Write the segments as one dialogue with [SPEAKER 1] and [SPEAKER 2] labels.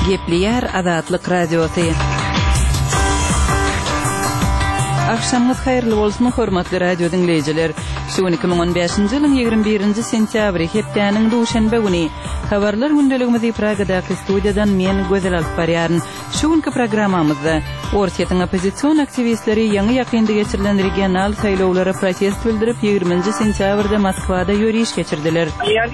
[SPEAKER 1] Gepleyer Azatlyk Radiosu. Akşamınız hayırlı bolsun hormatly radio dinleyijiler. Şu 2015-nji ýylyň 21-nji sentýabry hepdäniň duşanbe güni habarlar gündeligimizi Pragadaky studiýadan men Gözel alyp barýaryn. Şu günki programmamyzda Ortiýetiň opozisiýon aktivistleri ýangy ýakynda geçirilen regional saýlawlara protest bildirip 20-nji sentýabrda Moskwada ýöriş geçirdiler.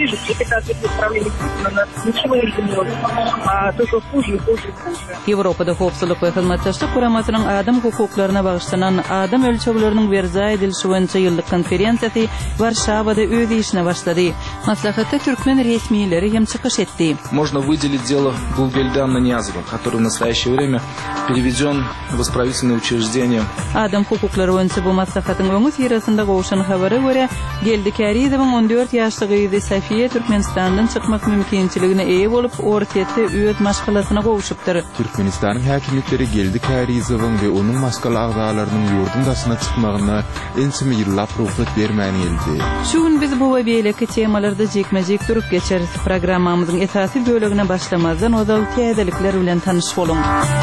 [SPEAKER 1] Ýewropada howpsuzlyk we hyzmatdaşlyk guramatynyň adam hukuklaryna bagyşlanan adam ölçegleriniň berza edilişi boýunça ýyllyk konferensiýasy Warşawada öz işine başlady. Maslahatda türkmen resmiýetleri hem çykyş etdi.
[SPEAKER 2] Можно выделить дело Гулгельдана Ниязова, который в настоящее время переведен в исправительное учреждение.
[SPEAKER 1] Adam hukuklary boýunça bu maslahatyň öňü ýerasynda gowşan habary görä, Geldikarizowyň 14 ýaşlyk ýyzy Safiye Türkmenistandan çykmak mümkinçiligine eýe bolup, ortaýetde öz maşgalasyna gowşupdyr.
[SPEAKER 3] Türkmenistanyň häkimetleri Geldikarizowyň we onuň maskala agdalarynyň ýurdundasyna çykmagyna ensimi ýyllap ruhsat bermäni geldi.
[SPEAKER 1] Şu gün biz bu we beýleki temalarda jekmejek durup geçeriz. Programmamyzyň esasy bölegine başlamazdan ozal täzelikler bilen tanyş bolun.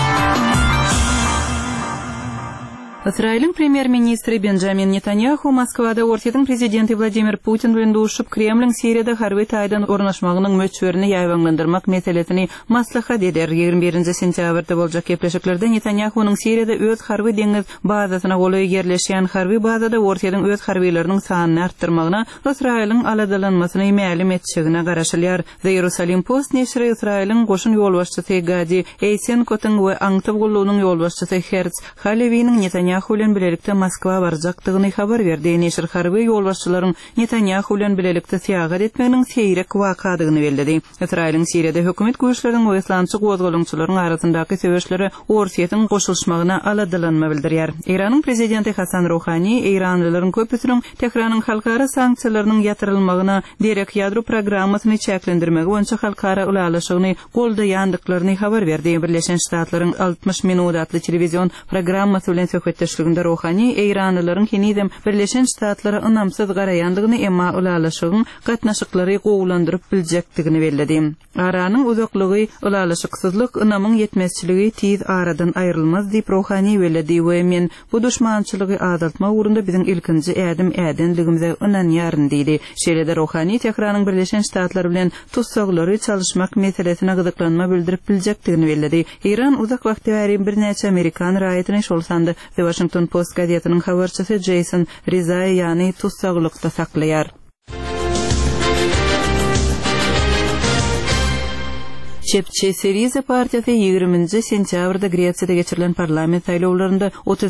[SPEAKER 1] İsrail'in premier ministri Benjamin Netanyahu Moskwada Ortiýetiň prezidenti Vladimir Putin bilen duşup Kremliň Siriýada harby taýdan ornaşmagynyň möçberini ýaýwanlandyrmak meselesini maslahat eder. 21-nji sentýabrda boljak gepleşiklerde Netanyahu'nyň Siriýada öz harby deňiz bazasyna goly ýerleşýän harby bazada Ortiýetiň öz harbylarynyň sanyny artdyrmagyna Israil'in aladalanmasyny mälim etjegine garaşylýar. The Jerusalem Post neşri Israil'in goşun ýolbaşçysy Gadi Eisenkot'un we Aňtyp gullugynyň ýolbaşçysy Herz Haleviyniň Netanyahu bilen bilelikde Moskwa barjakdygyny habar berdi. Neşir harby ýolbaşçylaryň Netanyahu bilen bilelikde syýagat etmeginiň seýrek wakadygyny bildirdi. Israil'in Siriýada hökümet güýçleriniň we islamçy gozgolunçylaryň arasyndaky söýüşleri Ortiýetiň goşulmagyna aladalanma bildirýär. Iranyň prezidenti Hasan Rouhani Iranlylaryň köpüsiniň Tehranyň halkara sanksiýalarynyň ýatyrylmagyna derek ýadro programmasyny çäklendirmegi boýunça halkara ulalaşygyny goldaýandyklaryny habar berdi. Birleşen Ştatlaryň 60 minut atly telewizion programmasy bilen söhbetleşiginde Rouhani Iranlylaryň hinidem Birleşen Ştatlara ynamsyz garaýandygyny emma ulalaşygyň gatnaşyklary gowlandyryp biljekdigini bellädi. Aranyň uzaklygy, ulalaşyksyzlyk, ynamyň ýetmezçiligi tiz aradan aýrylmaz diýip Rouhani bellädi we men bu düşmançylygy azaltma ugrunda biziň ilkinji ädenligimize ynanýaryn diýdi. Şeýlede Rouhani Tehranyň Birleşen Ştatlar bilen tutsaglary çalyşmak meselesine gyzyklanma bildirip biljekdigini bellädi. İran uzak wagtda bäri bir näçe Amerikan raýatyny şolsandy. The Washington Post gazetynyň habarçysy Jason Rizai ýani tutsaglykda saklaýar. Çepçi Syriza partiýasy 20-nji sentýabrda Gretsiýada geçirilen parlament saýlawlarynda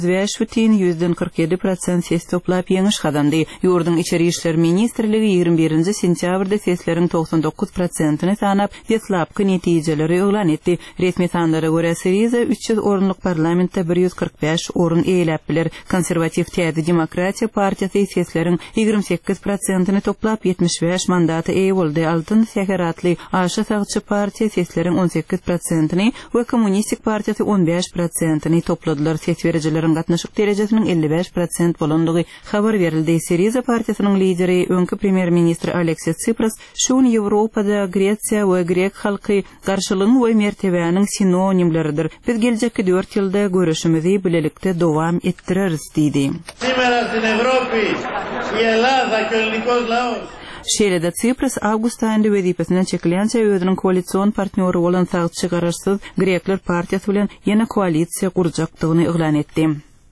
[SPEAKER 1] 35,47% ses toplap ýeňiş kazandy. Ýurdun içeri işler ministrligi 21-nji sentýabrda sesleriň 99%-ni sanap, deslapky netijeleri elan etdi. Resmi sanlara görä Syriza 300 orunlyk parlamentde 145 orun eýläp biler. Konserwativ Täze Demokratiýa partiýasy sesleriň 28%-ni toplap 75 mandaty eýe boldy. Altyn Seheratly Aşa Sagçy partiýasy 18%-ni we Kommunistik partiýasy 15%-ni topladylar. Ses berejileriň gatnaşyk derejesiniň 55% bolandygy habar berildi. Syriza partiýasynyň lideri öňkü premier ministri Aleksis Tsipras şuň Ýewropada Gretsiýa we grek halky garşylygyň we mertebäniň sinonimleridir. Biz geljekki 4 ýylda görüşimizi bilelikde dowam etdireriz diýdi. Şeýlede Tsipras awgust aýynda wezipesinden çekilýänçe özüniň koalisiýon partnýory bolan Sagçy garaşsyz Grekler partiýasy bilen ýene koalisiýa gurjakdygyny elan etdi.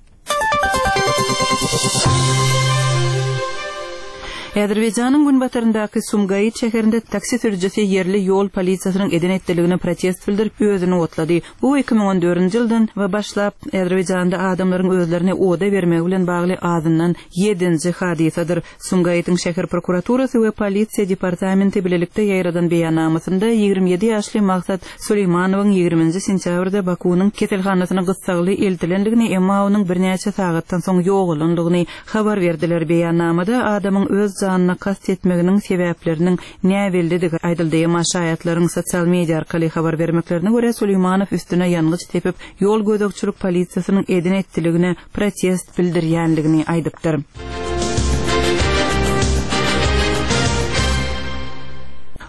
[SPEAKER 1] Azerbaýjanyň günbataryndaky Sumgayit şäherinde taksi sürüjisi yerli ýol polisiýasynyň eden etdiligine protest bildirip özüni otlady. Bu 2014-nji ýyldan we başlap Azerbaýjanda adamlaryň özlerine oda bermegi bilen bagly azyndan 7-nji hadisadyr. Sumgayityň şäher prokuraturasy we polisiýa departamenti bilelikde ýaýradan beýannamasynda 27 ýaşly Maksat Suleymanowyň 20-nji sentýabrda Bakunyň keselhanasyna gyssagly eltilendigini emma onuň bir näçe sagatdan soň ýoğulandygyny habar berdiler. Beýannamada adamyň öz zanna kast etmeginiň sebäpleriniň näweldidir aýdyldy. Maşaýatlaryň sosial media arkaly habar bermeklerine görä Suleymanow üstüne ýangyç tepip ýol gözükçülük polisiýasynyň eden etdiligine protest bildirýänligini aýdypdyr.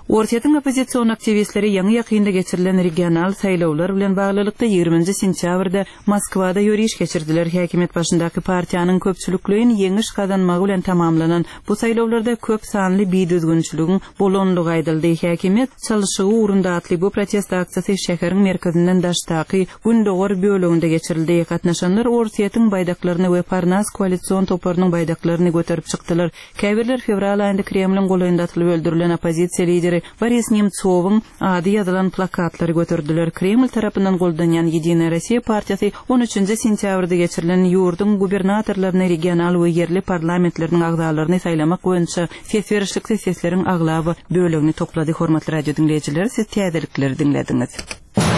[SPEAKER 1] Ortiýetiň opozisiýon aktivistleri ýaňy ýakynda geçirilen regional saýlawlar bilen baglylykda 20 sentýabrda Moskwada ýöriş geçirdiler. Häkimet başyndaky partiýanyň köpçülikligiň ýeňiş kazanmagy bilen tamamlanan bu saýlawlarda köp sanly biýdüzgünçiligiň bolanlygy aýdyldy. Häkimet çalyşygy urunda atly bu protest aksiýasy şäheriň merkezinden daşdaky Gündogor böleginde geçirildi. Gatnaşanlar Ortiýetiň baýdaklaryny we Parnas koalisiýon toplarynyň baýdaklaryny göterip çykdylar. Käbirler fevral aýynda Kremliň goýunda atlyp öldürilen opozisiýa lideri Boris Nemtsowyň ady ýazylan plakatlary götürdüler. Kreml tarapyndan goldanýan Ýedina Rossiýa partiýasy 13 sentýabrda geçirilen ýurdun gubernatorlaryny regional we yerli parlamentleriniň agzalaryny saýlamak boýunça seferişlik sessiýalariň aglaby bölegini toplady. Hormatly radio dinleýijiler, siz täzelikleri dinlediňiz.